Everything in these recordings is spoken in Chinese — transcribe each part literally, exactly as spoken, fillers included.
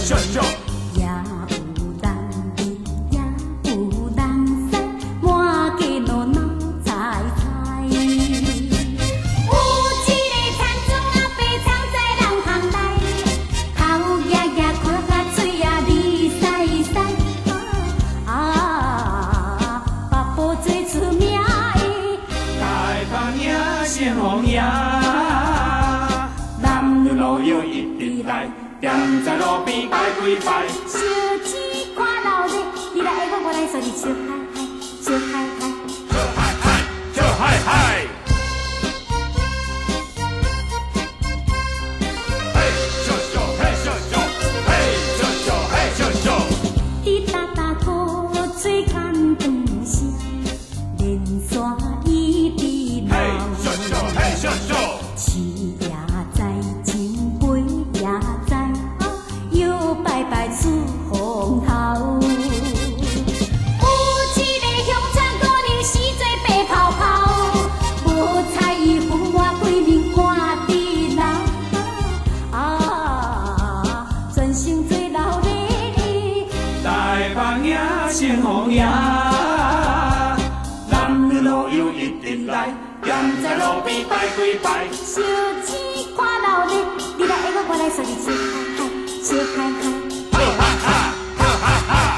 笑笑。 也有人比，也有人使，满街路闹猜猜。有一个田庄阿伯常在人行来，头额额看甲嘴啊利屎屎。啊，爸母最出名的台北影先红影，男女老幼一直来，踮在路边摆几摆。 烧钱看老热，你来的我，我来，所以笑嗨嗨，笑嗨嗨。 笑嗨嗨，笑嗨嗨。嘿，笑笑，嘿笑笑，嘿笑笑，嘿笑笑。 滴答答鼓吹牵长声，连山一直嘿闹。 笑笑，嘿笑笑。 饲也知情，陪也知好，摇摆摆出风头。有一个乡村姑娘，死做白泡泡，无彩衣服我规面看伫老。啊，专心做老丽。 台北影先红影，男女老幼一直来，踮在路边摆几摆。 烧钱看老热，你来的我，我来，所以笑嗨嗨，笑嗨嗨。 笑哈哈，笑哈哈。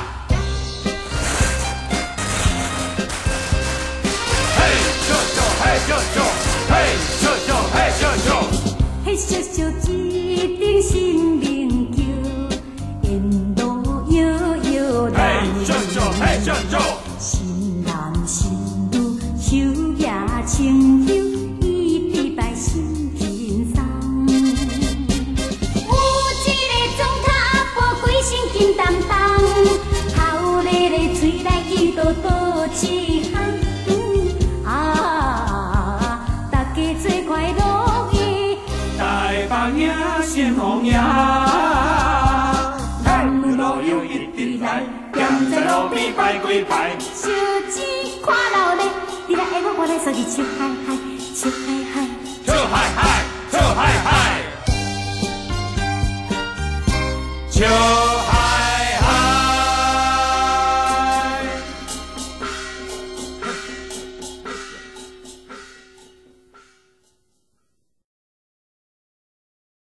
嘿，笑笑，嘿笑笑，嘿笑笑，嘿笑笑。 嘿笑笑一顶新名桥，沿路摇摇嘿人。 笑笑，嘿笑笑。 新男新女手也牵手，一直摆心轻松。有一个庄脚阿婆规身金担当，好咧咧嘴来伊都倒一项。啊，大家做快乐的。 台北影先红影，男女老幼一直来，踮在路边摆几摆。 烧钱看老热，你来的我，我来，所以笑嗨嗨，笑嗨嗨。 笑嗨嗨，笑嗨嗨。笑。